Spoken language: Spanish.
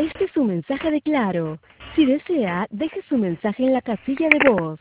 Este es su mensaje de Claro. Si desea, deje su mensaje en la casilla de voz.